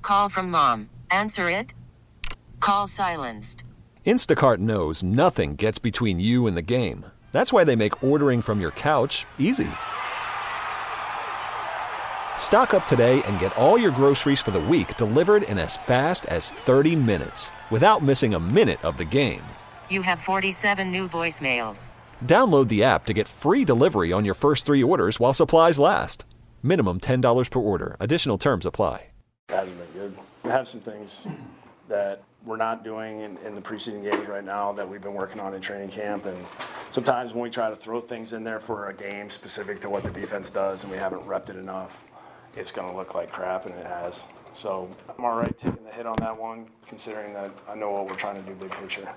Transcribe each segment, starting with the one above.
Call from mom. Answer it. Call silenced. Instacart knows nothing gets between you and the game. That's why they make ordering from your couch easy. Stock up today and get all your groceries for the week delivered in as fast as 30 minutes without missing a minute of the game. You have 47 new voicemails. Download the app to get free delivery on your first 3 orders while supplies last. Minimum $10 per order. Additional terms apply. Hasn't been good. We have some things that we're not doing in the preseason games right now that we've been working on in training camp, and sometimes when we try to throw things in there for a game specific to what the defense does and we haven't repped it enough, it's going to look like crap, and it has. So I'm all right taking the hit on that one, considering that I know what we're trying to do big picture.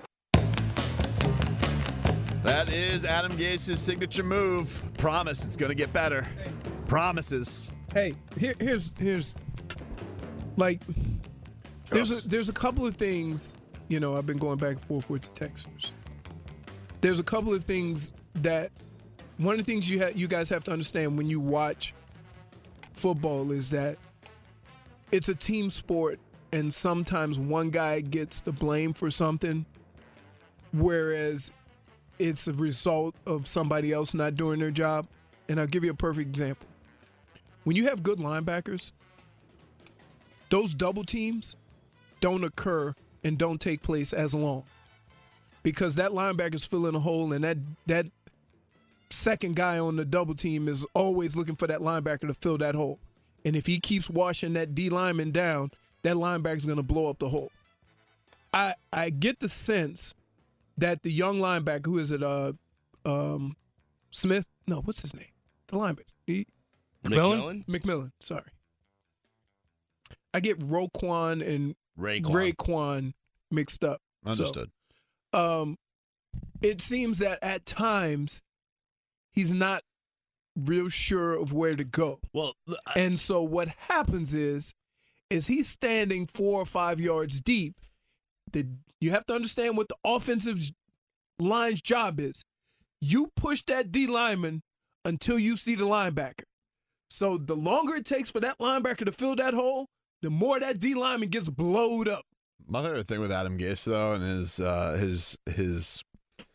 That is Adam Gase's signature move. Promise it's going to get better. Promises. Hey, here's like there's a couple of things, I've been going back and forth with the Texans. There's a couple of things that one of the things you guys have to understand when you watch football is that it's a team sport, and sometimes one guy gets the blame for something, whereas it's a result of somebody else not doing their job. And I'll give you a perfect example. When you have good linebackers, those double teams don't occur and don't take place as long, because that linebacker's filling a hole, and that second guy on the double team is always looking for that linebacker to fill that hole. And if he keeps washing that D lineman down, that linebacker's going to blow up the hole. I get the sense that the young linebacker, who is it, Smith? No, what's his name? The linebacker. McMillan, sorry. I get Roquan and Raekwon mixed up. Understood. So, it seems that at times he's not real sure of where to go. Well, and so what happens is he's standing 4 or 5 yards deep. You have to understand what the offensive line's job is. You push that D lineman until you see the linebacker. So the longer it takes for that linebacker to fill that hole, the more that D lineman gets blowed up. My favorite thing with Adam Gase, though, and his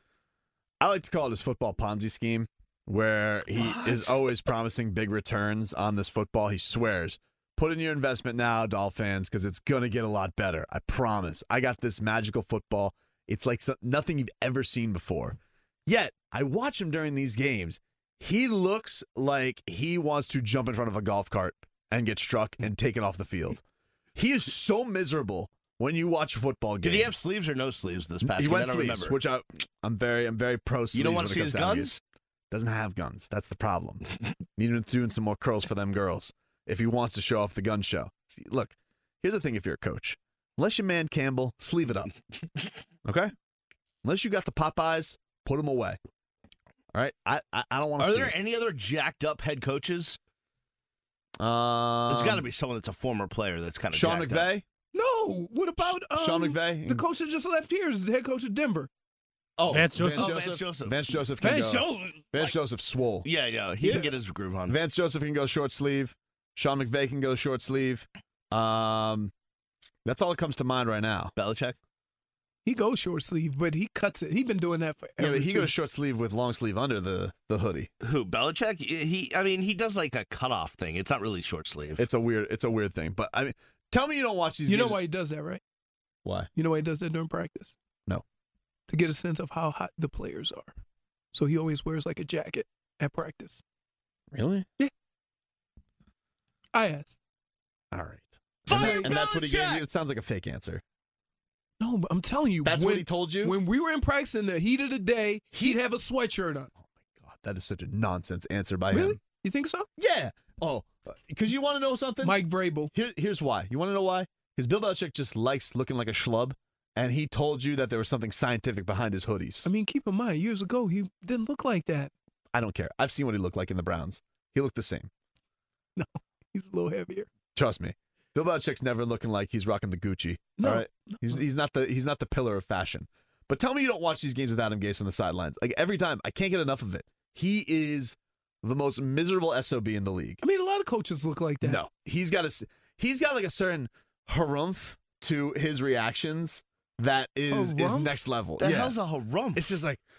I like to call it his football Ponzi scheme, where he is always promising big returns on this football. He swears, put in your investment now, Doll fans, because it's going to get a lot better. I promise. I got this magical football. It's like nothing you've ever seen before. Yet, I watch him during these games. He looks like he wants to jump in front of a golf cart and get struck and taken off the field. He is so miserable when you watch a football game. Did he have sleeves or no sleeves this past game? He went I don't sleeves, remember. which I'm very pro sleeves. You don't want to see his guns? Doesn't have guns. That's the problem. Need him doing some more curls for them girls if he wants to show off the gun show. See, look, here's the thing if you're a coach. Unless you're Man Campbell, sleeve it up. Okay? Unless you got the Popeyes, put them away. All right? I don't want to see Are there any other jacked up head coaches? There's got to be someone that's a former player that's kind of Sean jacked McVay? up. No. What about Sean McVay? the coach that just left here is the head coach of Denver. Oh, Vance Joseph. Vance Joseph can go. Vance Joseph swole. Yeah, he can get his groove on. Vance Joseph can go short sleeve. Sean McVay can go short sleeve. That's all that comes to mind right now. Belichick? He goes short sleeve, but he cuts it. He's been doing that forever. Yeah, but he goes short sleeve with long sleeve under the hoodie. Who, Belichick? He does like a cutoff thing. It's not really short sleeve. It's a weird thing. But I mean, tell me you don't watch these games. You know why he does that, right? Why? You know why he does that during practice? No. To get a sense of how hot the players are. So he always wears like a jacket at practice. Really? Yeah. I asked. All right. Fire And that's what he gave Belichick! you? It sounds like a fake answer. No, but I'm telling you. That's what he told you? When we were in practice in the heat of the day, he'd have a sweatshirt on. Oh, my God. That is such a nonsense answer by Really? him. You think so? Yeah. Oh, because you want to know something? Mike Vrabel. Here's why. You want to know why? Because Bill Belichick just likes looking like a schlub, and he told you that there was something scientific behind his hoodies. I mean, keep in mind, years ago, he didn't look like that. I don't care. I've seen what he looked like in the Browns. He looked the same. No, he's a little heavier. Trust me. Bill Belichick's never looking like he's rocking the Gucci. No, all right? He's not the pillar of fashion. But tell me you don't watch these games with Adam Gase on the sidelines. Like every time, I can't get enough of it. He is the most miserable SOB in the league. I mean, a lot of coaches look like that. No, he's got like a certain harumph to his reactions that is next level. The hell's a harumph? It's just like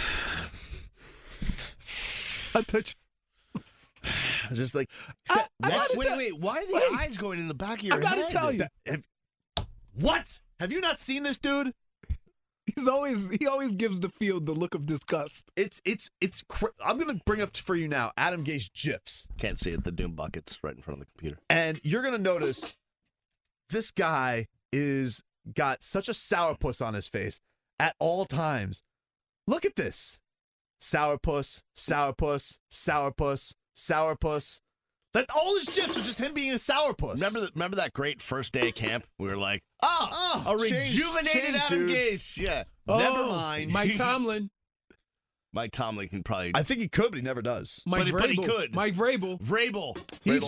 I touch. just like Wait. Why are the eyes going in the back of your head? I gotta tell you. What? Have you not seen this dude? He always gives the field the look of disgust. I'm gonna bring up for you now Adam Gase GIFs. Can't see it. The Doom bucket's right in front of the computer. And you're gonna notice this guy is got such a sourpuss on his face at all times. Look at this. Sourpuss, sourpuss, sourpuss, sourpuss. That all his GIFs are just him being a sourpuss. Remember that great first day of camp? We were like, a rejuvenated Adam Gase. Yeah. Never mind. Mike Tomlin. Mike Tomlin can probably. I think he could, but he never does. But he could. Mike Vrabel. Vrabel. He's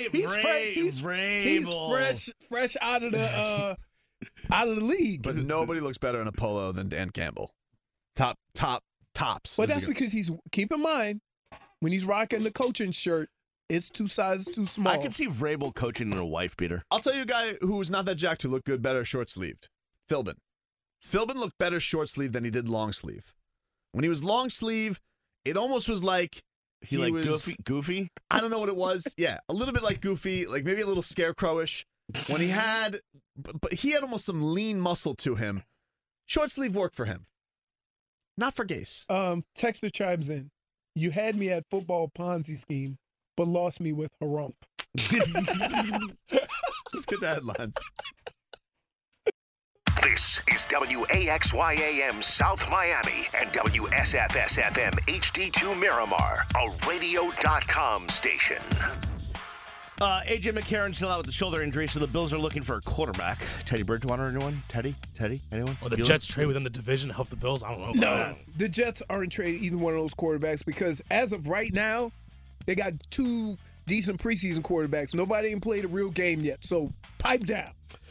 fresh out of the league. But nobody looks better in a polo than Dan Campbell. Tops. But that's because keep in mind, when he's rocking the coaching shirt, it's 2 sizes too small. I can see Vrabel coaching in a wife beater. I'll tell you a guy who was not that jacked who looked good better short-sleeved. Philbin. Philbin looked better short-sleeved than he did long-sleeve. When he was long-sleeve, it almost was like he was goofy? I don't know what it was. Yeah, a little bit like goofy, like maybe a little scarecrowish. When he had, but he had almost some lean muscle to him. Short-sleeve worked for him. Not for Gase. Texter chimes in. You had me at football Ponzi scheme, but lost me with harump. Let's get the headlines. This is WAXYAM South Miami and WSFS-FM HD2 Miramar, a radio.com station. A.J. McCarron still out with the shoulder injury, so the Bills are looking for a quarterback. Teddy Bridgewater, anyone? Teddy? Anyone? Well, the Jets trade within the division to help the Bills? I don't know about that. The Jets aren't trading either one of those quarterbacks because as of right now, they got 2 decent preseason quarterbacks. Nobody even played a real game yet, so pipe down.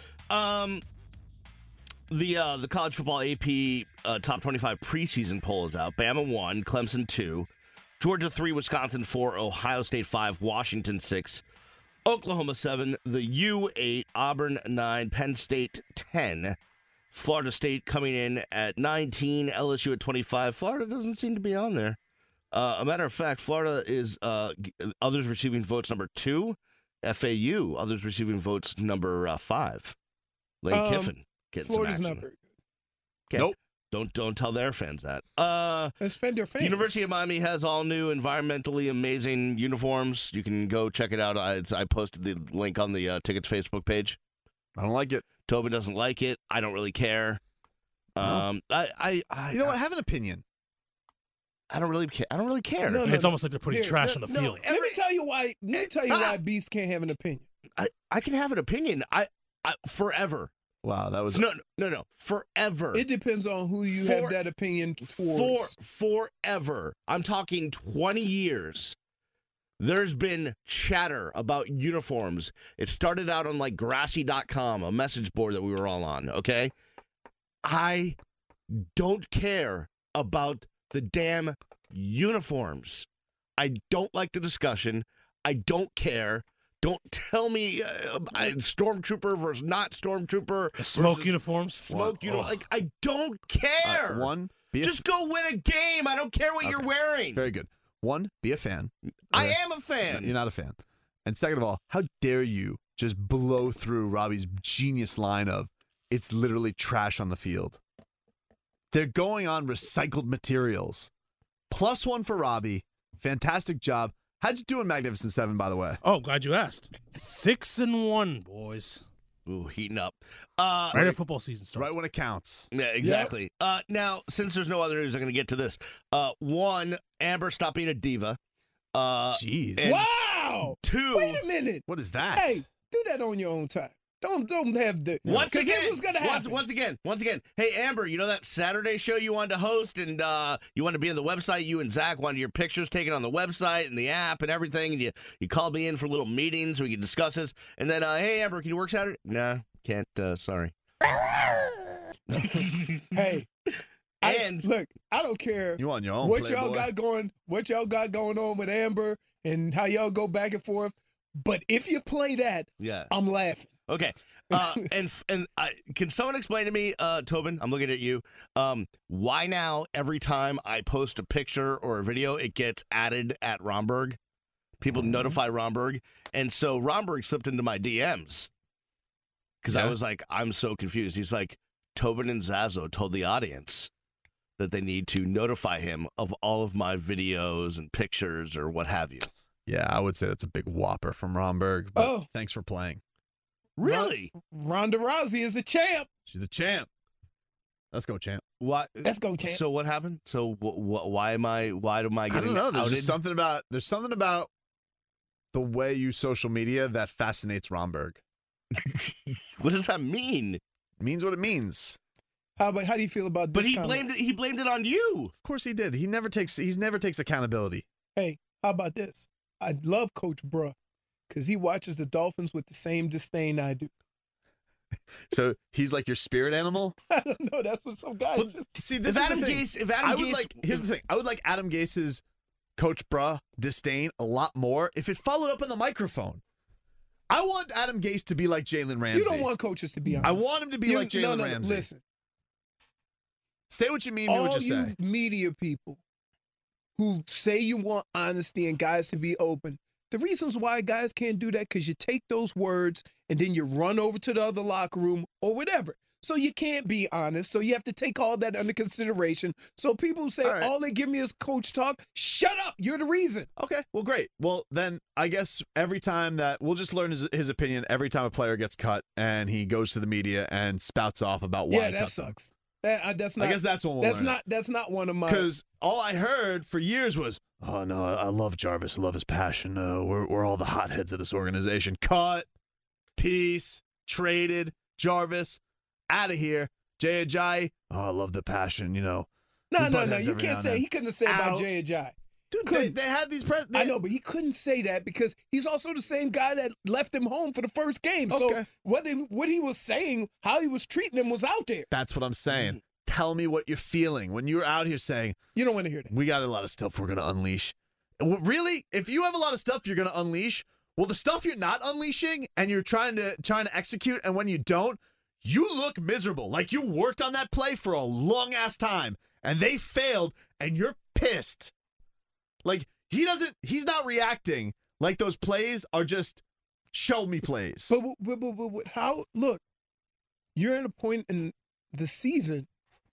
The college football AP top 25 preseason poll is out. Bama 1, Clemson 2, Georgia 3, Wisconsin 4, Ohio State 5, Washington 6, Oklahoma 7, the U 8, Auburn 9, Penn State 10, Florida State coming in at 19, LSU at 25. Florida doesn't seem to be on there. A matter of fact, Florida is others receiving votes number 2, FAU, others receiving votes number 5. Lane Kiffin. Florida's not very good. Nope. Don't tell their fans that. Let's defend their fans. University of Miami has all new environmentally amazing uniforms. You can go check it out. I posted the link on the Tickets Facebook page. I don't like it. Tobin doesn't like it. I don't really care. You know what? I have an opinion. I don't really care. No, It's almost like they're putting trash on the field. Let me tell you why Beast can't have an opinion. I can have an opinion. I forever. Wow, that was no. Forever. It depends on who you have that opinion for. Forever. I'm talking 20 years. There's been chatter about uniforms. It started out on like Grassy.com, a message board that we were all on, okay? I don't care about the damn uniforms. I don't like the discussion. I don't care. Don't tell me stormtrooper versus not stormtrooper. Smoke uniforms. Smoke uniforms. Like, I don't care. Just go win a game. I don't care what you're wearing. Very good. 1, be a fan. I am a fan. You're not a fan. And second of all, how dare you just blow through Robbie's genius line of, it's literally trash on the field. They're going on recycled materials. +1 for Robbie. Fantastic job. How'd you do in Magnificent 7, by the way? Oh, glad you asked. 6-1, boys. Ooh, heating up. Right at football season starts. Right when it counts. Yeah, exactly. Yep. Now, since there's no other news, I'm going to get to this. 1, Amber, stop being a diva. Jeez. Wow. 2. Wait a minute. What is that? Hey, do that on your own time. Don't have the. Once again, this was gonna happen. Once again. Hey, Amber, you know that Saturday show you wanted to host and you wanted to be on the website? You and Zach wanted your pictures taken on the website and the app and everything, and you called me in for little meetings so we could discuss this. And then, hey, Amber, can you work Saturday? Nah, can't. Sorry. Hey. Look, I don't care. You on your own, what Playboy. y'all got going on with Amber and how y'all go back and forth. But if you play that, yeah, I'm laughing. Okay. Can someone explain to me, Tobin? I'm looking at you. Why now every time I post a picture or a video, it gets added at Romberg? People notify Romberg, and so Romberg slipped into my DMs because I was like, I'm so confused. He's like, Tobin and Zazo told the audience that they need to notify him of all of my videos and pictures or what have you. Yeah, I would say that's a big whopper from Romberg. But thanks for playing. Really? Ronda Rousey is the champ. She's the champ. Let's go, champ. What? Let's go, champ. So what happened? So why am I getting I don't know. There's outed? just something about the way you social media that fascinates Romberg. What does that mean? It means what it means. How do you feel about this? But he blamed it on you. Of course he did. He never takes accountability. Hey, how about this? I love Coach Bruh because he watches the Dolphins with the same disdain I do. So he's like your spirit animal? I don't know. That's what some guys see, this is the thing. Here's the thing. I would like Adam Gase's Coach Bruh disdain a lot more if it followed up on the microphone. I want Adam Gase to be like Jalen Ramsey. You don't want coaches to be honest. I want him to be like Jalen Ramsey. Listen. Say what you mean, do what you say. All you media people who say you want honesty and guys to be open, the reasons why guys can't do that because you take those words and then you run over to the other locker room or whatever. So you can't be honest. So you have to take all that under consideration. So people say all they give me is coach talk. Shut up. You're the reason. Okay. Well, great. Well, then I guess every time that we'll just learn his opinion every time a player gets cut and he goes to the media and spouts off about why he cut sucks. That's not. I guess that's one. We'll learn. That's not one of my. Because all I heard for years was, "Oh no, I love Jarvis. I love his passion. We're all the hotheads of this organization. Cut, peace, traded, Jarvis, out of here. Jay Ajayi. Oh, I love the passion. You know. No. You can't say he couldn't have said about Jay Ajayi. Dude, they had these I know, but he couldn't say that because he's also the same guy that left him home for the first game. So what he was saying, how he was treating him was out there. That's what I'm saying. Tell me what you're feeling when you're out here saying, you don't want to hear that. We got a lot of stuff we're going to unleash. Really? If you have a lot of stuff you're going to unleash, well, the stuff you're not unleashing and you're trying to execute, and when you don't, you look miserable. Like you worked on that play for a long-ass time, and they failed, and you're pissed. Like, he's not reacting like those plays are just show me plays. But how, look, you're at a point in the season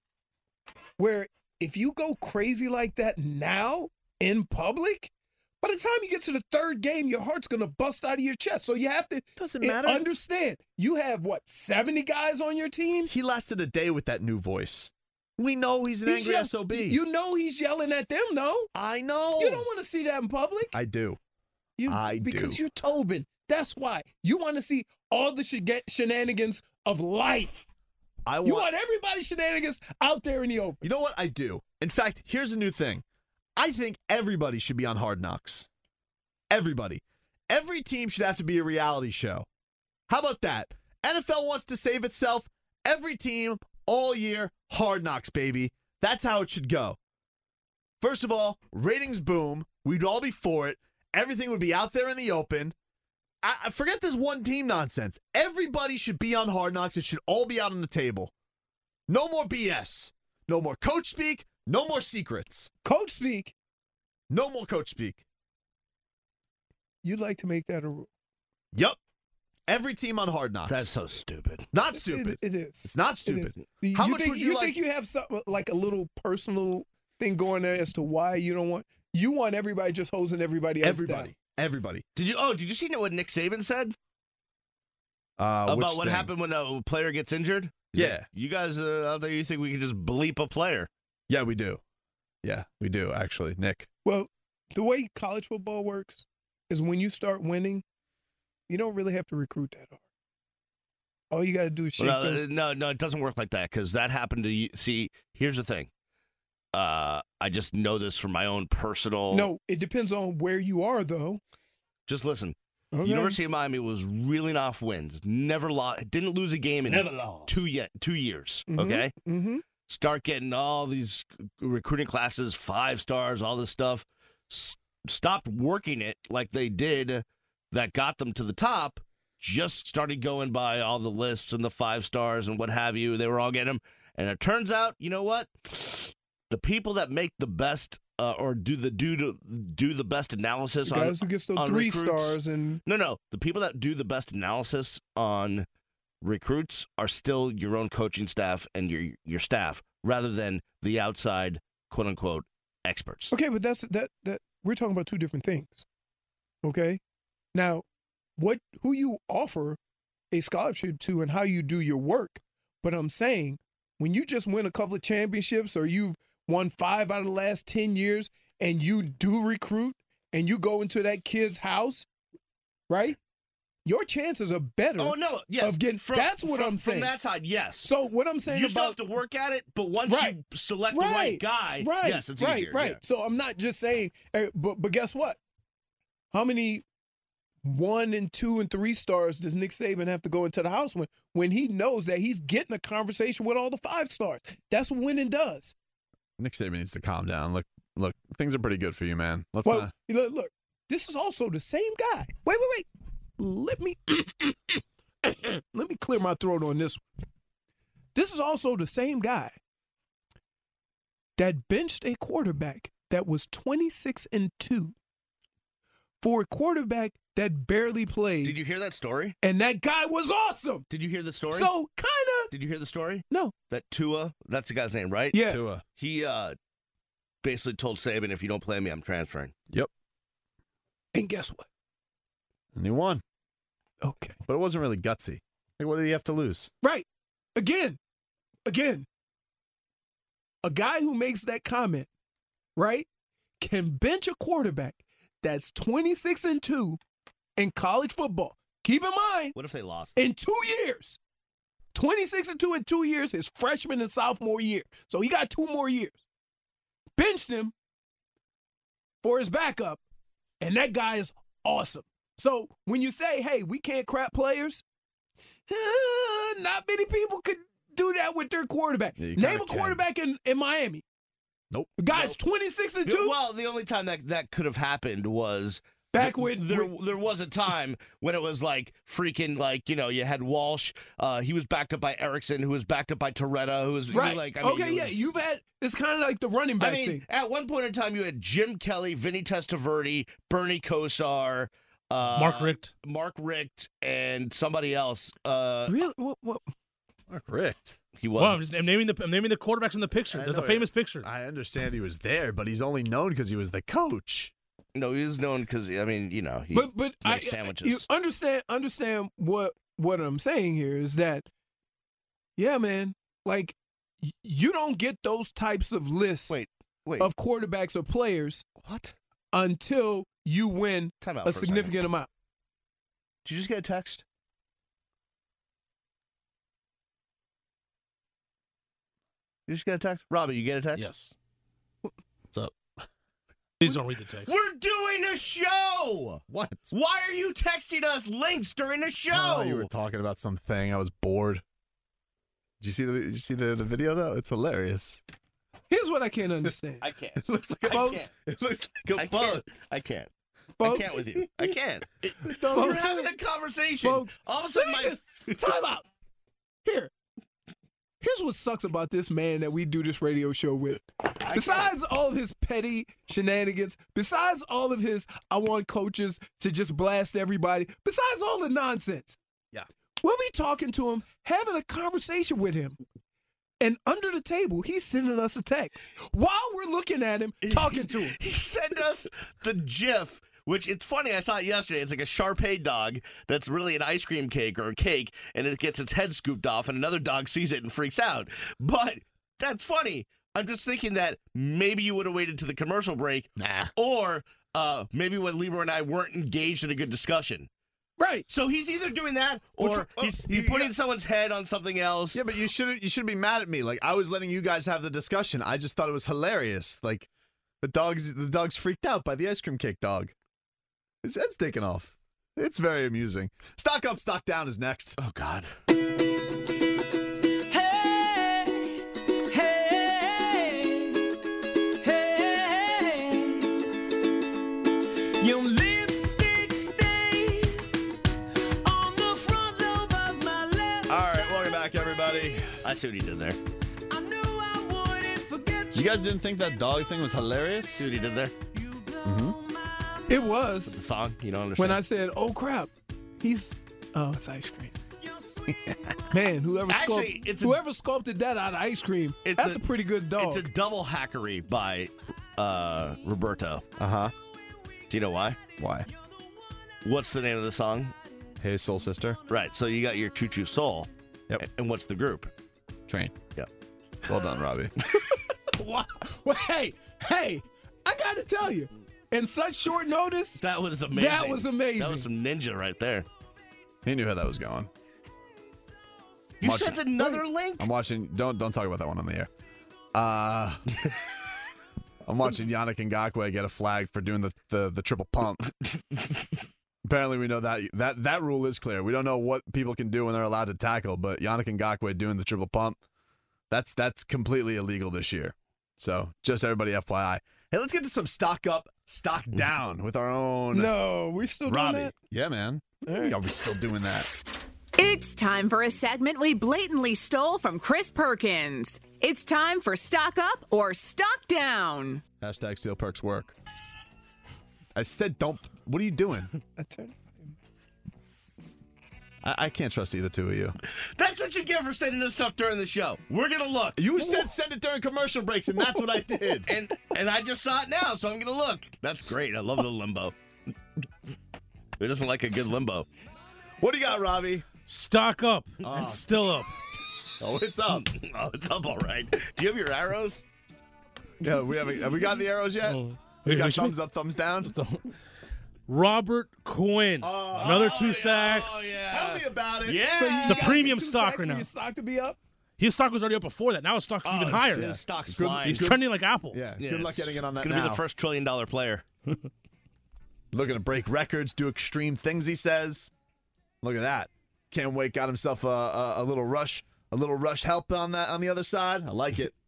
where if you go crazy like that now in public, by the time you get to the third game, your heart's going to bust out of your chest. So you have to understand, you have, 70 guys on your team? He lasted a day with that new voice. We know he's an angry SOB. You know he's yelling at them, no? I know. You don't want to see that in public. I do. Because you're Tobin. That's why. You want to see all the shenanigans of life. You want everybody's shenanigans out there in the open. You know what? I do. In fact, here's a new thing. I think everybody should be on Hard Knocks. Everybody. Every team should have to be a reality show. How about that? NFL wants to save itself. Every team all year, Hard Knocks, baby. That's how it should go. First of all, ratings boom. We'd all be for it. Everything would be out there in the open. I forget this one team nonsense. Everybody should be on Hard Knocks. It should all be out on the table. No more BS. No more coach speak. No more secrets. Coach speak? No more coach speak. You'd like to make that a rule? Yep. Every team on Hard Knocks. That's so stupid. Not stupid. It is. It's not stupid. How much would you like? You think you have something like a little personal thing going there as to why you don't want? You want everybody just hosing everybody else down. Everybody. Did you see what Nick Saban said? About what happened when a player gets injured? Yeah. You guys out there, you think we can just bleep a player? Yeah, we do. Yeah, we do, actually, Nick. Well, the way college football works is when you start winning, you don't really have to recruit that hard. All you got to do is shake those. No, it doesn't work like that because that happened to you. See, here's the thing. I just know this from my own personal. No, it depends on where you are, though. Just listen. Okay. University of Miami was reeling off wins. Never lost. Didn't lose a game in 2 years. Mm-hmm. Okay. Mm-hmm. Start getting all these recruiting classes, 5 stars, all this stuff. Stopped working it like they did that got them to the top. just started going by all the lists and the 5 stars and what have you. They were all getting them. And it turns out, you know what? The people that make the best or do the best analysis the on guys who gets those on 3 recruits, stars and No. The people that do the best analysis on recruits are still your own coaching staff and your staff, rather than the outside quote unquote experts. okay, but that we're talking about 2 different things. Okay, now who you offer a scholarship to and how you do your work. But I'm saying when you just win a couple of championships or you've won 5 out of the last 10 years and you do recruit and you go into that kid's house, right? Your chances are better. Oh no, yes. Of getting, that's what I'm saying. From that side, yes. So what I'm saying you still about have to work at it, but once Right. you select the right guy, yes, it's easier. Right. Yeah. So I'm not just saying, but guess what? How many 1 and 2 and 3 stars does Nick Saban have to go into the house when he knows that he's getting a conversation with all the 5 stars? That's what winning does. Nick Saban needs to calm down. Look, things are pretty good for you, man. Let's Well, not. look, this is also the same guy. Wait. Let me clear my throat on this one. This is also the same guy that benched a quarterback that was 26-2 for a quarterback that barely played. Did you hear that story? And that guy was awesome. Did you hear the story? So, kind of. Did you hear the story? No. That Tua, that's the guy's name, right? Yeah. Tua. He basically told Saban, if you don't play me, I'm transferring. Yep. And guess what? And he won. Okay. But it wasn't really gutsy. Like, what did he have to lose? Right. Again. A guy who makes that comment, right, can bench a quarterback that's 26-2 in college football. Keep in mind, What if they lost? in 2 years, 26-2 in 2 years, his freshman and sophomore year. So he got 2 more years. Benched him for his backup, and that guy is awesome. So when you say, hey, we can't crap players, not many people could do that with their quarterback. Yeah, you Name kinda a quarterback in Miami. Nope. The guy's 26-2. Well, the only time that could have happened was Back when there was a time when it was like freaking like, you had Walsh. He was backed up by Erickson, who was backed up by Toretta, who was right. like, I mean, okay, yeah, you've had it's kind of like the running back thing. At one point in time, you had Jim Kelly, Vinny Testaverde, Bernie Kosar, Mark Richt, and somebody else. Really? What? Mark Richt. He was. Well, I'm naming the quarterbacks in the picture. I There's a know famous picture. I understand he was there, but he's only known because he was the coach. No, he was known because he But makes sandwiches. You understand what I'm saying here is that, yeah, man, like you don't get those types of lists Wait. of quarterbacks or players What? until you win Time out a for a significant amount. Did you just get a text? You just get a text? Robbie, you get a text? Yes. What's up? Please don't read the text. We're doing a show! What? Why are you texting us links during a show? Oh, you were talking about something. I was bored. Did you see the video though? It's hilarious. Here's what I can't understand. I can't. It looks like a Folks, It looks like a I phone. can't. I can't. Folks. I can't with you. I can't. We're Folks. having a conversation. Folks, All of a Let sudden, me just time out. Here's what sucks about this man that we do this radio show with. Besides all of his petty shenanigans, besides all of his I want coaches to just blast everybody, besides all the nonsense. Yeah. We'll be talking to him, having a conversation with him. And under the table, he's sending us a text while we're looking at him, talking to him. He sent us the GIF, which it's funny. I saw it yesterday. It's like a Shar-Pei dog that's really an ice cream cake or a cake, and it gets its head scooped off, and another dog sees it and freaks out. But that's funny. I'm just thinking that maybe you would have waited to the commercial break, or maybe when Lieber and I weren't engaged in a good discussion. Right. So he's either doing that, or he's putting someone's head on something else. Yeah, but you shouldn't be mad at me. Like, I was letting you guys have the discussion. I just thought it was hilarious. Like, the dog's freaked out by the ice cream cake dog. His head's taken off. It's very amusing. Stock up, stock down is next. Oh God. Your lipstick stains on the All right, welcome back, everybody. I see what he did there. You guys didn't think that dog thing was hilarious? See what he did there? It was. The song? You don't understand? When I said, oh, crap, it's ice cream. Man, whoever sculpted that out of ice cream, that's a pretty good dog. It's a double hackery by Roberto. Uh-huh. Do you know why? Why? What's the name of the song? Hey, Soul Sister. Right, so you got your Choo Choo Soul. Yep. And what's the group? Train. Yep. Well done, Robbie. Wow. Well, hey, I got to tell you, in such short notice, That was amazing. That was amazing. That was some ninja right there. He knew how that was going. You sent another link? I'm watching. Don't talk about that one on the air. I'm watching Yannick Ngakoue get a flag for doing the triple pump. Apparently, we know that rule is clear. We don't know what people can do when they're allowed to tackle, but Yannick Ngakoue doing the triple pump, that's completely illegal this year. So just everybody FYI. Hey, let's get to some stock up, stock down with our own. No, we're still Robbie. doing that? Yeah, man. Are we still doing that? It's time for a segment we blatantly stole from Chris Perkins. It's time for Stock Up or Stock Down. Hashtag Steel Perks work. I said don't. What are you doing? I can't trust either two of you. That's what you get for sending this stuff during the show. We're going to look. You said send it during commercial breaks, and that's what I did. and I just saw it now, so I'm going to look. That's great. I love the limbo. Who doesn't like a good limbo? What do you got, Robbie? Stock up. It's still up. Oh, it's up. Oh, it's up all right. Do you have your arrows? Yeah, have we got the arrows yet? He's got thumbs up, thumbs down. Robert Quinn. Another 2 sacks. Oh, yeah. Tell me about it. Yeah. So you It's a gotta premium get 2 stock sacks right for now. your stock to be up? His stock was already up before that. Now his stock's even higher. His stock's Good- flying. He's trending like Apple. Yeah, Yeah, good luck getting it on that It's going to now. be the first $1 trillion player. Looking to break records, do extreme things, he says. Look at that. Can't wait. Got himself a little rush help on the other side. I like it.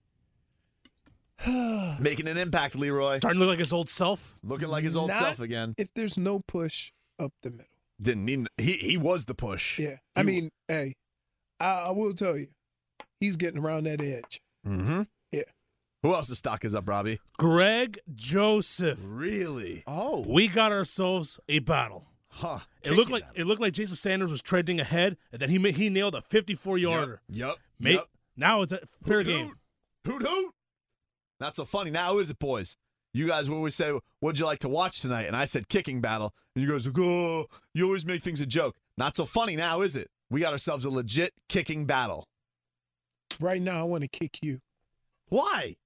Making an impact, Leroy. Starting to look like his old self. Looking like his old Not self again. If there's no push up the middle. Didn't need. He was the push. Yeah. I mean, hey, I will tell you, he's getting around that edge. Mm-hmm. Yeah. Who else's stock is up, Robbie? Greg Joseph. Really? Oh. We got ourselves a battle. Huh. It looked like Jason Sanders was trending ahead, and then he nailed a 54-yarder. Yep. Now it's a fair game. Hoot. Not so funny now, is it, boys? You guys will always say, what'd you like to watch tonight? And I said kicking battle. And you guys go, oh, you always make things a joke. Not so funny now, is it? We got ourselves a legit kicking battle. Right now, I want to kick you. Why?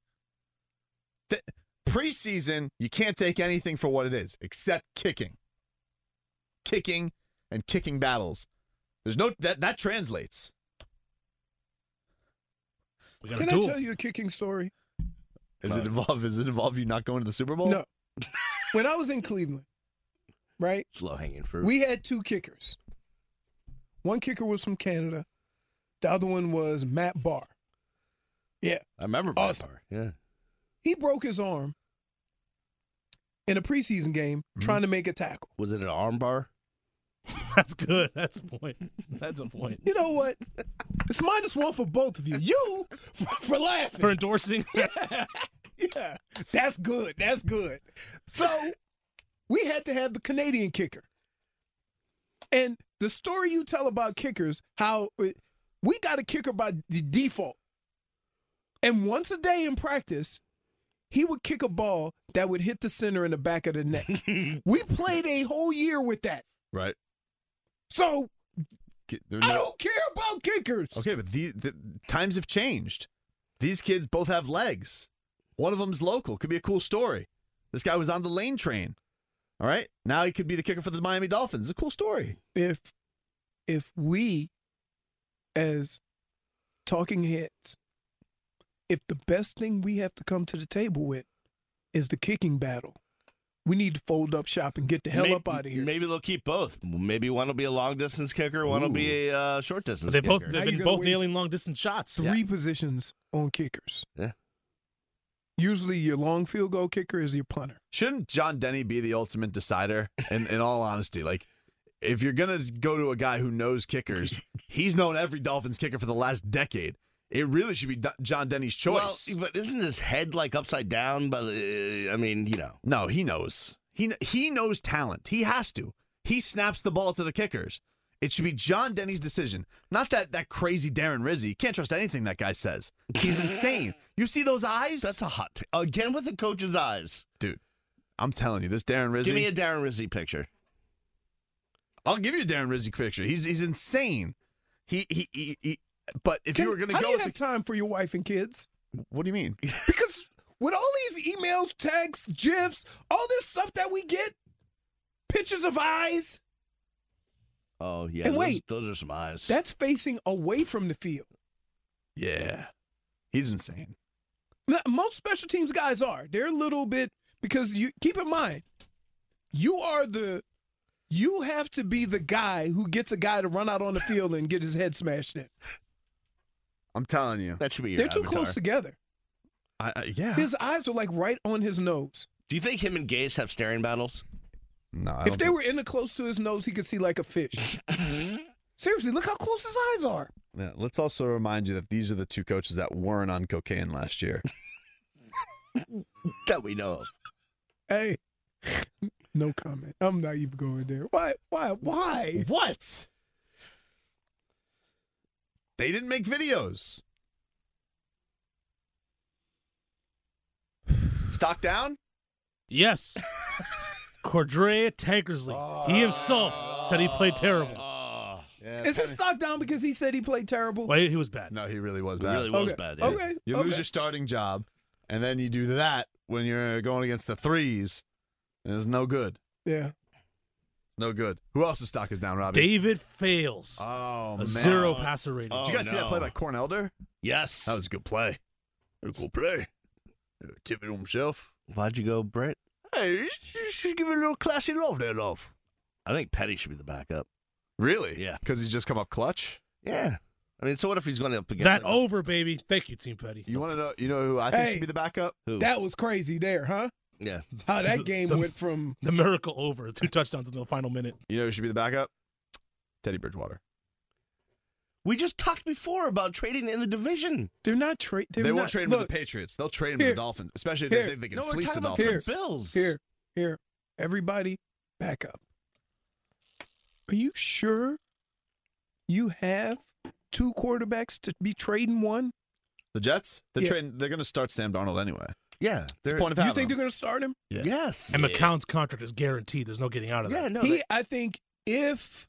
Preseason, you can't take anything for what it is except kicking. Kicking and kicking battles. There's no that translates. We got a Can I duel. tell you a kicking story? Does it involve you not going to the Super Bowl? No. When I was in Cleveland, right? It's low-hanging fruit. We had 2 kickers. One kicker was from Canada. The other one was Matt Barr. Yeah. I remember Awesome. Bar. Yeah. He broke his arm in a preseason game trying to make a tackle. Was it an arm bar? That's good. That's a point. That's a point. You know what? It's -1 for both of you. You for laughing. For endorsing. Yeah. That's good. That's good. So we had to have the Canadian kicker. And the story you tell about kickers, how we got a kicker by default. And once a day in practice, he would kick a ball that would hit the center in the back of the net. We played a whole year with that. Right. So I don't care about kickers. Okay, but the times have changed. These kids both have legs. One of them's local. Could be a cool story. This guy was on the Lane train. All right? Now he could be the kicker for the Miami Dolphins. It's a cool story. If we, as talking heads, if the best thing we have to come to the table with is the kicking battle, we need to fold up shop and get the hell up out of here. Maybe they'll keep both. Maybe one will be a long-distance kicker, one will be a short-distance They've kicker. been both nailing long-distance shots. 3 positions on kickers. Yeah. Usually your long field goal kicker is your punter. Shouldn't John Denny be the ultimate decider? In all honesty, like if you're going to go to a guy who knows kickers, he's known every Dolphins kicker for the last decade. It really should be John Denny's choice. Well, but isn't his head like upside down? But I mean, you know. No, he knows. He knows talent. He has to. He snaps the ball to the kickers. It should be John Denny's decision, not that crazy Darren Rizzi. Can't trust anything that guy says. He's insane. You see those eyes? That's a hot take. Again with the coach's eyes. Dude, I'm telling you, this Darren Rizzi. Give me a Darren Rizzi picture. I'll give you a Darren Rizzi picture. He's insane. But if you were going to go, how do you have time for your wife and kids? What do you mean? Because with all these emails, texts, GIFs, all this stuff that we get, pictures of eyes. Oh yeah, and wait, those are some eyes. That's facing away from the field. Yeah, he's insane. Now, most special teams guys are. They're a little bit because you keep in mind, you have to be the guy who gets a guy to run out on the field and get his head smashed in. I'm telling you. That should be your They're too avatar. close together. Yeah. His eyes are like right on his nose. Do you think him and Gase have staring battles? No. If they were in the close to his nose, he could see like a fish. Seriously, look how close his eyes are. Yeah, let's also remind you that these are the two coaches that weren't on cocaine last year. That we know of. Hey, no comment. I'm not even going there. Why? What? They didn't make videos. Stock down? Yes. Cordrea Tankersley. He himself said he played terrible. Yeah, Is his stock down because he said he played terrible? Well, he was bad. No, he really was It bad. really was bad. Yeah. Okay. You lose your starting job, and then you do that when you're going against the threes, and it's no good. Yeah. No good. Who else's stock is down, Robbie? David Fales. Oh, man. 0 passer rating. Did you guys see that play by Corn Elder? Yes. That was a good play. A good play. Tip it to himself. Why'd you go, Brett? Hey, you should give it a little classy love there, love. I think Petty should be the backup. Really? Yeah. Because he's just come up clutch? Yeah. I mean, so what if he's going up against That over, baby. Thank you, Team Petty. You want to know? You know who I think Hey. should be the backup? Who? That was crazy there, huh? Yeah. How that game went from. The miracle over. 2 touchdowns in the final minute. You know who should be the backup? Teddy Bridgewater. We just talked before about trading in the division. They're not trading. They won't trade him with the Patriots. They'll trade him with the Dolphins, especially if they think they can we're fleece the talking about Dolphins. the Bills. Here. Everybody, back up. Are you sure you have 2 quarterbacks to be trading one? The Jets? They're Yeah. trading. They're going to start Sam Darnold anyway. Yeah. What's the point of You having think him? they're going to start him? Yeah. Yes. And McCown's contract is guaranteed. There's no getting out of that. Yeah, no. I think if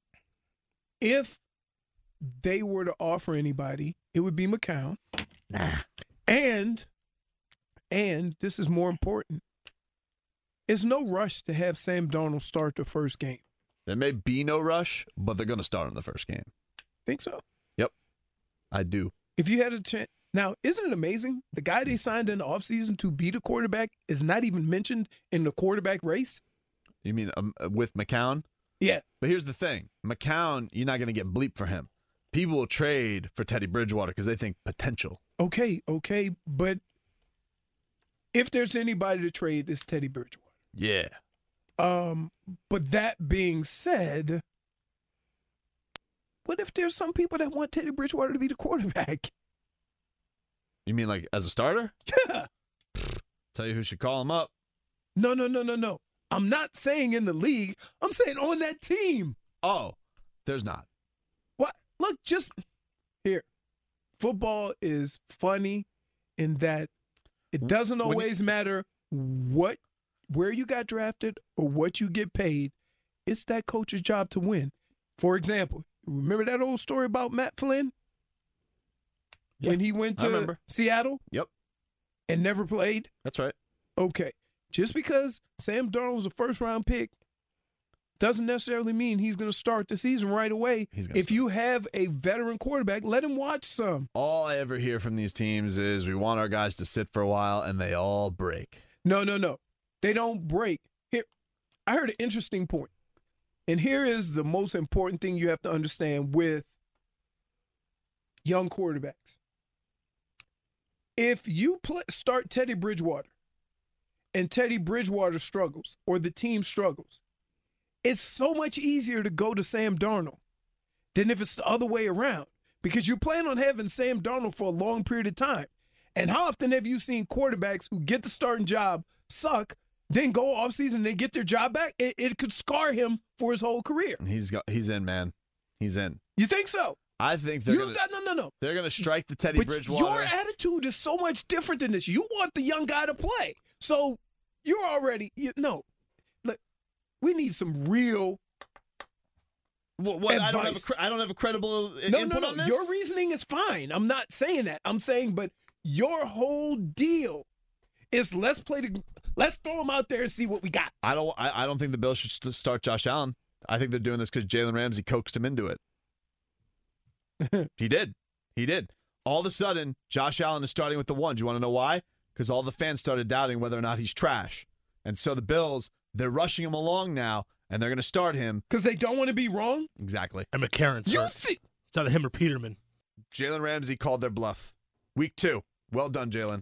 they were to offer anybody, it would be McCown. Nah. And this is more important. It's no rush to have Sam Darnold start the first game. There may be no rush, but they're going to start in the first game. Think so? Yep. I do. If you had a chance. Now, isn't it amazing? The guy they signed in the offseason to be the quarterback is not even mentioned in the quarterback race. You mean with McCown? Yeah. But here's the thing. McCown, you're not going to get bleep for him. People will trade for Teddy Bridgewater because they think potential. Okay. But if there's anybody to trade, it's Teddy Bridgewater. Yeah. But that being said, what if there's some people that want Teddy Bridgewater to be the quarterback? You mean like as a starter? Yeah. Tell you who should call him up. No. I'm not saying in the league. I'm saying on that team. Oh, there's not. What? Look, just here. Football is funny in that it doesn't always matter where you got drafted or what you get paid. It's that coach's job to win. For example, remember that old story about Matt Flynn? Yeah, when he went I to remember. Seattle? Yep. And never played? That's right. Okay. Just because Sam Darnold was a first-round pick doesn't necessarily mean he's going to start the season right away. If you have a veteran quarterback, let him watch some. All I ever hear from these teams is we want our guys to sit for a while, and they all break. No. They don't break. Here, I heard an interesting point. And here is the most important thing you have to understand with young quarterbacks. If you start Teddy Bridgewater and Teddy Bridgewater struggles or the team struggles, it's so much easier to go to Sam Darnold than if it's the other way around, because you plan on having Sam Darnold for a long period of time. And how often have you seen quarterbacks who get the starting job, suck, then go off season, then get their job back? It could scar him for his whole career. He's in, man. He's in. You think so? I think they're no. They're gonna strike the Teddy Bridgewater. Your attitude is so much different than this. You want the young guy to play, so you're already Look, we need some real. What? I don't have a credible input on this. Your reasoning is fine. I'm not saying that. I'm saying, but your whole deal is let's throw him out there and see what we got. I don't think the Bills should start Josh Allen. I think they're doing this because Jalen Ramsey coaxed him into it. He did. All of a sudden, Josh Allen is starting with the one. Do you want to know why? Because all the fans started doubting whether or not he's trash. And so the Bills, they're rushing him along now, and they're going to start him. Because they don't want to be wrong? Exactly. And McCarron's hurt. It's either him or Peterman. Jalen Ramsey called their bluff. Week 2. Well done, Jalen.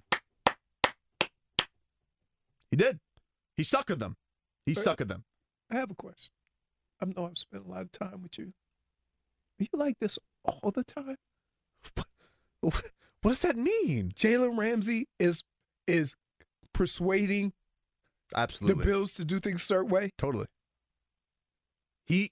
He did. He suckered them. I have a question. I know I've spent a lot of time with you. Are you like this all the time? What does that mean? Jalen Ramsey is persuading absolutely the Bills to do things a certain way? Totally. He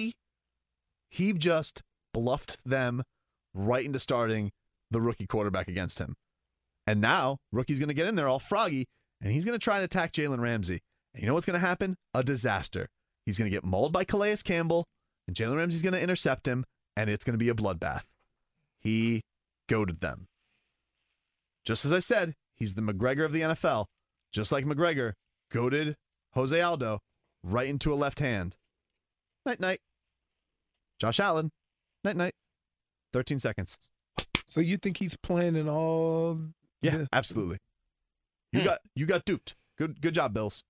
just bluffed them right into starting the rookie quarterback against him. And now, rookie's going to get in there all froggy, and he's going to try and attack Jalen Ramsey. And you know what's going to happen? A disaster. He's going to get mauled by Calais Campbell, and Jalen Ramsey's going to intercept him, and it's going to be a bloodbath. He goated them. Just as I said, he's the McGregor of the NFL. Just like McGregor goated Jose Aldo right into a left hand. Night-night. Josh Allen. Night-night. 13 seconds. So you think he's planning all? Yeah, absolutely. You got duped. Good job, Bills.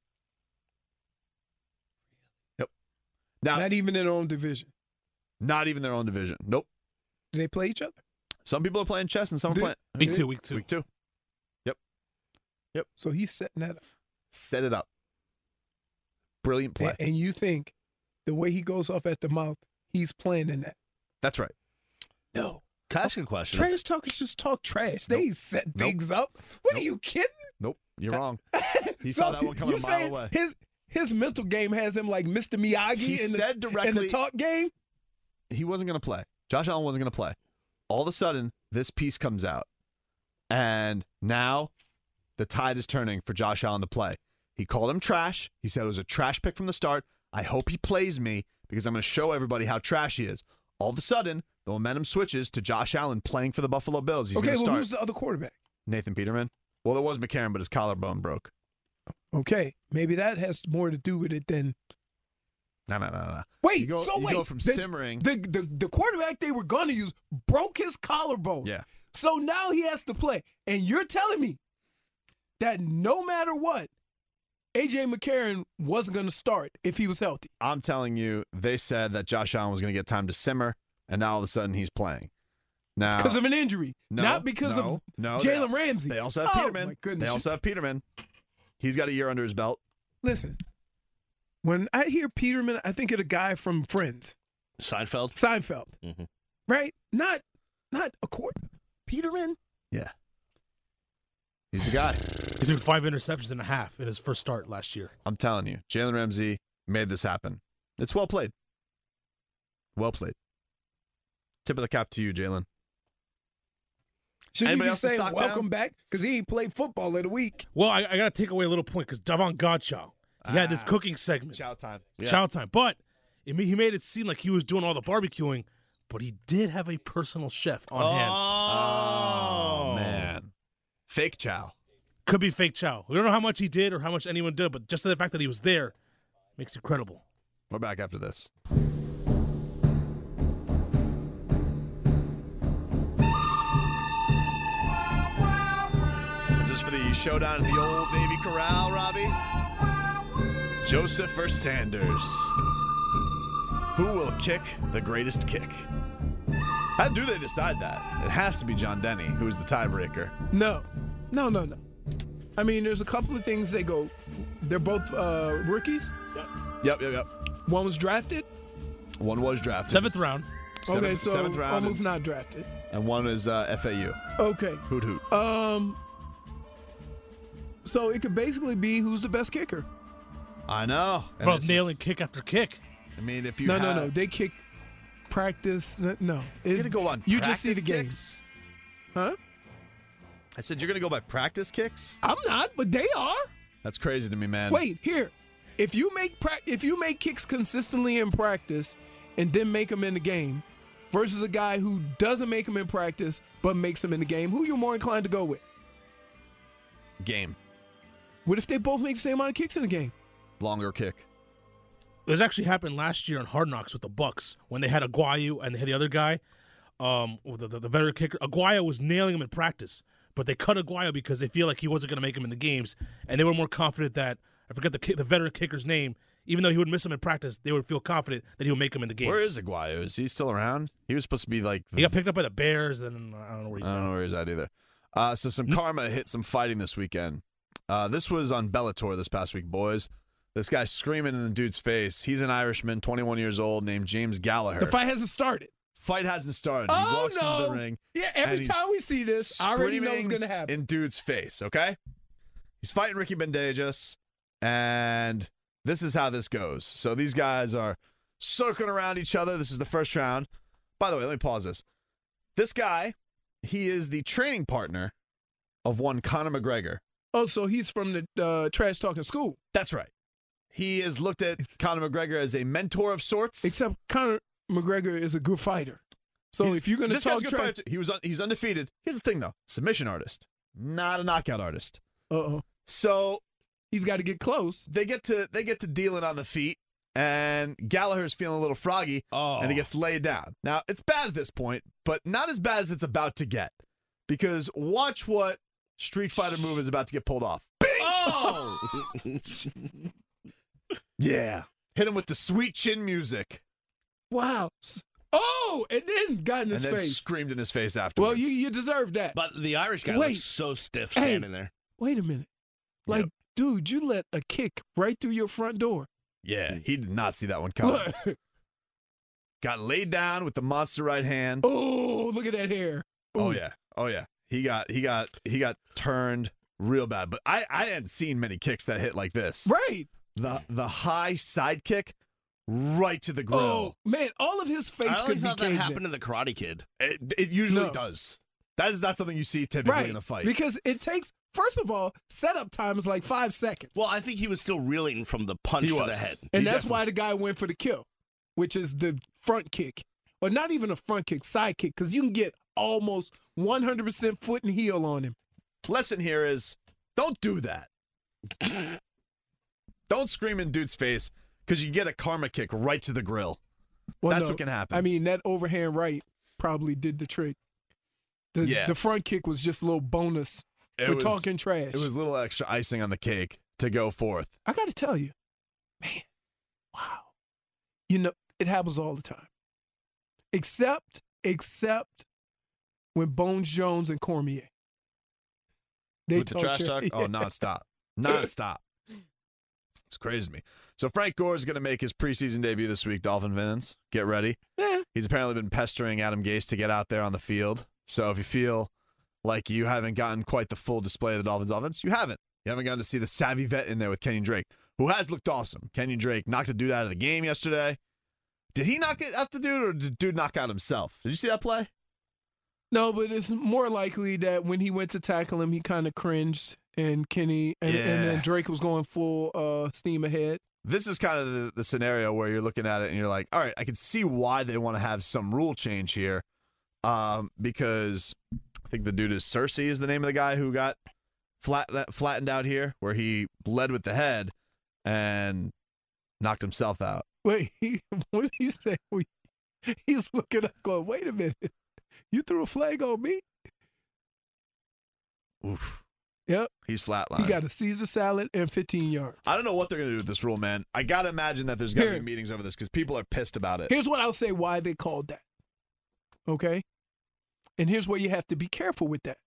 Yep. Now, not even in their own division. Not even their own division. Nope. Do they play each other? Some people are playing chess and some are playing Week two. Week 2. Yep. So he's setting that up. Set it up. Brilliant play. And you think the way he goes off at the mouth, he's playing in that? That's right. No. Can I ask you a question? Trash talkers just talk trash. They set things up. What are you kidding? Nope. You're wrong. He saw that one coming a mile away. His mental game has him like Mr. Miyagi in the talk game. He wasn't going to play. Josh Allen wasn't going to play. All of a sudden, this piece comes out. And now the tide is turning for Josh Allen to play. He called him trash. He said it was a trash pick from the start. I hope he plays me because I'm going to show everybody how trash he is. All of a sudden, the momentum switches to Josh Allen playing for the Buffalo Bills. He's going to start. Who's the other quarterback? Nathan Peterman. Well, there was McCarron, but his collarbone broke. Okay, maybe that has more to do with it than. No. Wait, you go from simmering. The quarterback they were going to use broke his collarbone. Yeah. So now he has to play. And you're telling me that no matter what, A.J. McCarron wasn't going to start if he was healthy. I'm telling you, they said that Josh Allen was going to get time to simmer, and now all of a sudden he's playing. Now, because of an injury, not because of Jalen Ramsey. They also have Peterman. My goodness. They also have Peterman. He's got a year under his belt. Listen, when I hear Peterman, I think of a guy from Friends. Seinfeld. Mm-hmm. Right? Not a court. Peterman? Yeah. He's the guy. He threw 5 interceptions and a half in his first start last year. I'm telling you, Jalen Ramsey made this happen. It's well played. Well played. Tip of the cap to you, Jalen. Shouldn't you be saying welcome back? Because he ain't played football in a week. Well, I got to take away a little point because Davon Godchow, he had this cooking segment. Chow time. Yeah. Chow time. But he made it seem like he was doing all the barbecuing, but he did have a personal chef on hand. Oh, man. Fake chow. Could be fake chow. We don't know how much he did or how much anyone did, but just the fact that he was there makes it credible. We're back after this. Is this for the showdown at the old Navy Corral, Robbie? Joseph or Sanders? Who will kick the greatest kick? How do they decide that? It has to be John Denny, who is the tiebreaker. No. I mean, there's a couple of things they go. They're both rookies. Yep. One was drafted? One was drafted. 7th round. Okay, so 7th round. almost not drafted. And one is FAU. Okay. Hoot hoot. So it could basically be who's the best kicker. I know. And Bro, this nailing is- kick after kick. I mean, if you No. They kick practice. No. You're going to go on You practice just see the game. kicks? Huh? I said you're going to go by practice kicks? I'm not, but they are. That's crazy to me, man. Wait, here. If you make kicks consistently in practice and then make them in the game versus a guy who doesn't make them in practice but makes them in the game, who you're more inclined to go with? Game. What if they both make the same amount of kicks in the game? Longer kick. This actually happened last year on Hard Knocks with the Bucks when they had Aguayo and they had the other guy, the veteran kicker. Aguayo was nailing him in practice, but they cut Aguayo because they feel like he wasn't going to make him in the games, and they were more confident that, I forget the veteran kicker's name, even though he would miss him in practice, they would feel confident that he would make him in the games. Where is Aguayo? Is he still around? He was supposed to be like... He got picked up by the Bears, and I don't know where he's at. I don't know where he's at either. So some karma hit some fighting this weekend. This was on Bellator this past week, boys. This guy screaming in the dude's face. He's an Irishman, 21 years old, named James Gallagher. The fight hasn't started. Fight hasn't started. He Oh, walks no. into the ring. Yeah, and every he's time we see this, I already know what's screaming going to happen. in dude's face, okay? He's fighting Ricky Bandejas, and this is how this goes. So these guys are circling around each other. This is the first round. By the way, let me pause this. This guy, he is the training partner of one Conor McGregor. Oh, so he's from the trash talking school. That's right. He has looked at Conor McGregor as a mentor of sorts. Except Conor McGregor is a good fighter. So if you're going to this guy's talk a good trash, fighter. He's undefeated. Here's the thing, though: submission artist, not a knockout artist. So he's got to get close. They get to dealing on the feet, and Gallagher's feeling a little froggy, and he gets laid down. Now it's bad at this point, but not as bad as it's about to get, because watch what Street Fighter move is about to get pulled off. Bing! Oh! Yeah. Hit him with the sweet chin music. Wow. Oh, and then got in his and then face. Screamed in his face Well, afterwards. you deserve that. But the Irish guy Wait. looks so stiff Hey. standing there. Wait a minute. Like, dude, you let a kick right through your front door. Yeah, he did not see that one coming. Got laid down with the monster right hand. Oh, look at that hair. Oh yeah. He got turned real bad. But I hadn't seen many kicks that hit like this. Right. The high side kick right to the grill. Oh, man, all of his face I only could be thought that caved happened in. to the Karate Kid. It usually No. does. That is not something you see typically Right. in a fight. Because it takes, first of all, setup time is like 5 seconds. Well, I think he was still reeling from the punch He to the was. head. And He that's definitely- why the guy went for the kill, which is the front kick. Or not even a front kick, side kick, because you can get almost 100% foot and heel on him. Lesson here is don't do that. Don't scream in dude's face because you get a karma kick right to the grill. Well, That's no, what can happen. I mean, that overhand right probably did the trick. The front kick was just a little bonus for talking trash. It was a little extra icing on the cake to go forth. I got to tell you, man, wow. You know, it happens all the time. Except when Bones Jones and Cormier. They With the trash talk? Oh, nonstop. Nonstop. It's crazy to me. So Frank Gore is going to make his preseason debut this week, Dolphin fans. Get ready. Yeah. He's apparently been pestering Adam Gase to get out there on the field. So if you feel like you haven't gotten quite the full display of the Dolphins offense, you haven't. You haven't gotten to see the savvy vet in there with Kenyon Drake, who has looked awesome. Kenyon Drake knocked a dude out of the game yesterday. Did he knock out the dude, or did the dude knock out himself? Did you see that play? No, but it's more likely that when he went to tackle him, he kind of cringed, and Kenny and then Drake was going full steam ahead. This is kind of the scenario where you're looking at it and you're like, all right, I can see why they want to have some rule change here, because I think the dude is Cersei is the name of the guy who got flattened out here, where he led with the head and knocked himself out. Wait, what did he say? He's looking up going, wait a minute. You threw a flag on me? Oof. Yep. He's flatlined. He got a Caesar salad and 15 yards. I don't know what they're going to do with this rule, man. I got to imagine that there's got to be meetings over this because people are pissed about it. Here's what I'll say why they called that. Okay? And here's where you have to be careful with that.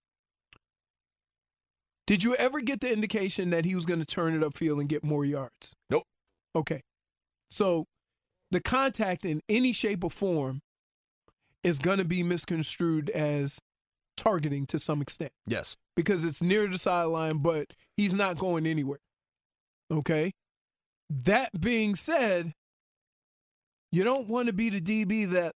Did you ever get the indication that he was going to turn it upfield and get more yards? Nope. Okay. So the contact in any shape or form is going to be misconstrued as targeting to some extent. Yes. Because it's near the sideline, but he's not going anywhere. Okay? That being said, you don't want to be the DB that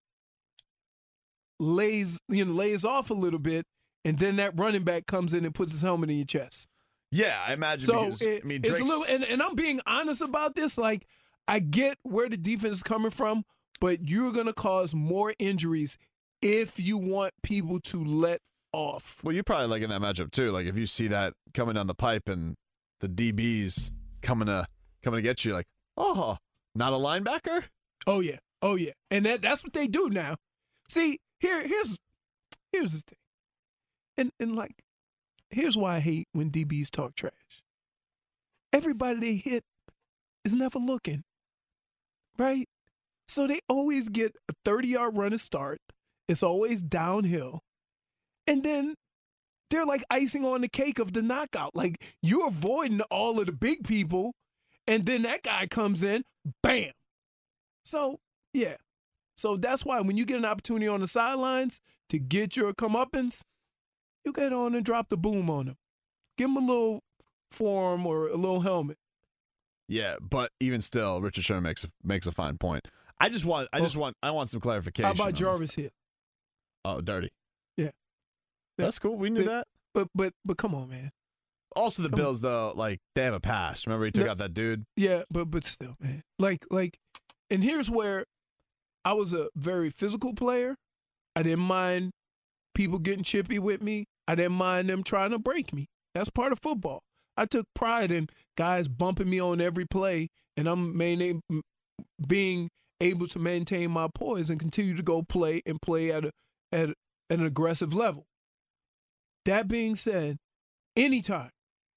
lays off a little bit, and then that running back comes in and puts his helmet in your chest. Yeah, I imagine. So because, it's a little, and I'm being honest about this. Like, I get where the defense is coming from, but you're going to cause more injuries if you want people to let off. Well, you're probably liking that matchup too. Like, if you see that coming down the pipe and the DBs coming to get you, like, oh, not a linebacker? Oh yeah, and that's what they do now. See, here's the thing, and like, here's why I hate when DBs talk trash. Everybody they hit is never looking, right? So they always get a 30-yard run to start. It's always downhill. And then they're like icing on the cake of the knockout. Like, you're avoiding all of the big people, and then that guy comes in, bam. So, yeah. So that's why when you get an opportunity on the sidelines to get your comeuppance, you get on and drop the boom on them. Give them a little forearm or a little helmet. Yeah, but even still, Richard Sherman makes a fine point. I want some clarification. How about Jarvis Hill? Oh, dirty. Yeah. That's cool. We knew that. But come on, man. Also, the Bills, though, like, they have a past. Remember he took out that dude? Yeah, but still, man. Like, and here's where I was a very physical player. I didn't mind people getting chippy with me. I didn't mind them trying to break me. That's part of football. I took pride in guys bumping me on every play, and I'm being able to maintain my poise and continue to go play at an aggressive level. That being said, anytime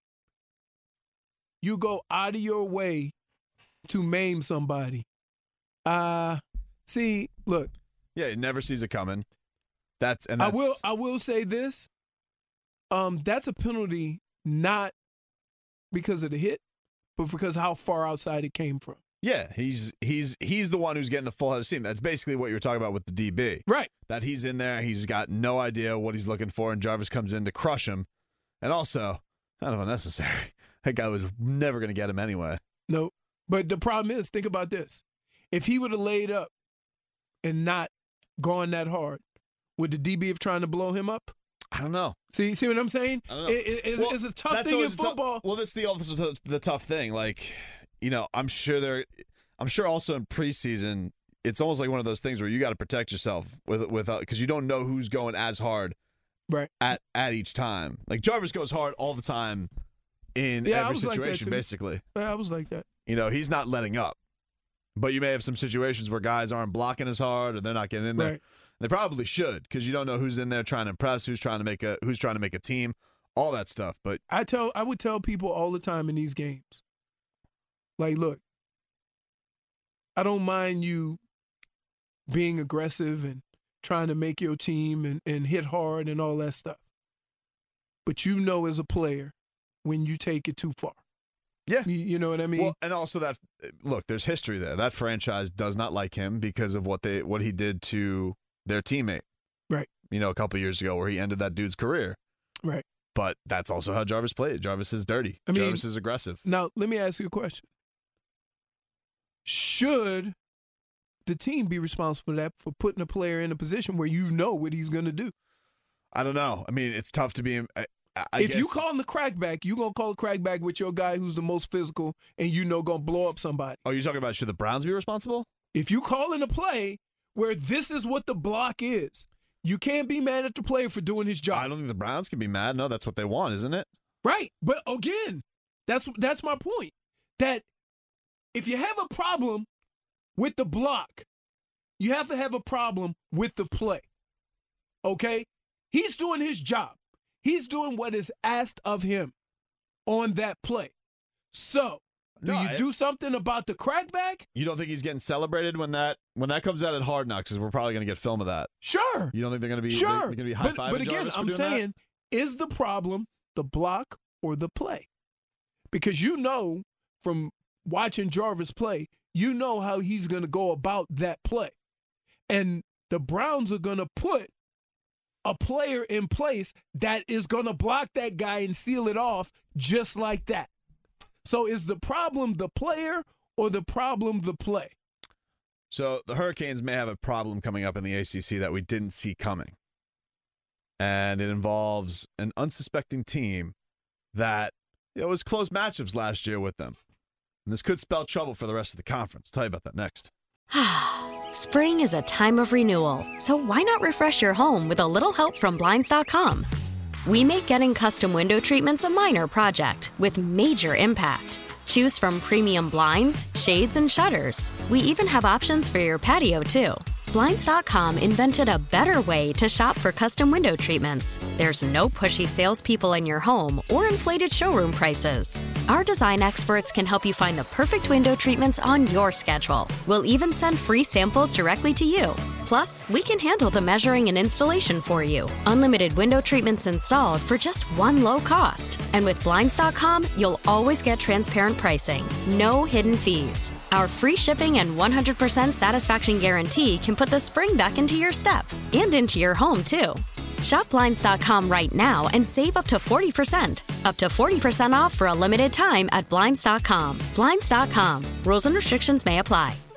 you go out of your way to maim somebody, see, look. Yeah, he never sees it coming. That's I will say this. That's a penalty not because of the hit, but because how far outside it came from. Yeah, he's the one who's getting the full head of steam. That's basically what you're talking about with the DB. Right. That he's in there, he's got no idea what he's looking for, and Jarvis comes in to crush him. And also, kind of unnecessary. That guy was never going to get him anyway. No. But the problem is, think about this. If he would have laid up and not gone that hard, would the DB have trying to blow him up? I don't know. See what I'm saying? I don't know. It's a tough thing in football. Well, that's the tough thing. Like, you know, I'm sure also in preseason, it's almost like one of those things where you got to protect yourself with because you don't know who's going as hard right at each time. Like, Jarvis goes hard all the time in every situation, basically. Yeah, I was like that. You know, he's not letting up. But you may have some situations where guys aren't blocking as hard or they're not getting in there. Right. They probably should, because you don't know who's in there trying to impress, who's trying to make a team, all that stuff. But I would tell people all the time in these games, like, look, I don't mind you being aggressive and trying to make your team and hit hard and all that stuff. But you know, as a player, when you take it too far. Yeah. You know what I mean? Well, and also that, look, there's history there. That franchise does not like him because of what he did to their teammate. Right. You know, a couple of years ago where he ended that dude's career. Right. But that's also how Jarvis played. Jarvis is dirty. Jarvis is aggressive. Now, let me ask you a question. Should the team be responsible for putting a player in a position where you know what he's going to do? I don't know. I mean, it's tough to be if you call him the crackback, you're going to call a crackback with your guy who's the most physical and you know going to blow up somebody. Oh, you're talking about should the Browns be responsible? If you call in a play where this is what the block is, you can't be mad at the player for doing his job. I don't think the Browns can be mad. No, that's what they want, isn't it? Right. But again, that's my point. That if you have a problem with the block, you have to have a problem with the play. Okay? He's doing his job. He's doing what is asked of him on that play. So, do you do something about the crackback? You don't think he's getting celebrated when that comes out at Hard Knocks? Because we're probably going to get film of that. Sure. You don't think they're going to be sure? high fiving? But again, I'm saying, is the problem the block or the play? Because you know from watching Jarvis play, you know how he's going to go about that play. And the Browns are going to put a player in place that is going to block that guy and seal it off just like that. So is the problem the player or the problem the play? So the Hurricanes may have a problem coming up in the ACC that we didn't see coming. And it involves an unsuspecting team that was close matchups last year with them. And this could spell trouble for the rest of the conference. I'll tell you about that next. Spring is a time of renewal, so why not refresh your home with a little help from Blinds.com? We make getting custom window treatments a minor project with major impact. Choose from premium blinds, shades, and shutters. We even have options for your patio, too. Blinds.com invented a better way to shop for custom window treatments. There's no pushy salespeople in your home or inflated showroom prices. Our design experts can help you find the perfect window treatments on your schedule. We'll even send free samples directly to you. Plus, we can handle the measuring and installation for you. Unlimited window treatments installed for just one low cost. And with Blinds.com, you'll always get transparent pricing. No hidden fees. Our free shipping and 100% satisfaction guarantee can put the spring back into your step and into your home, too. Shop Blinds.com right now and save up to 40%. Up to 40% off for a limited time at Blinds.com. Blinds.com. Rules and restrictions may apply.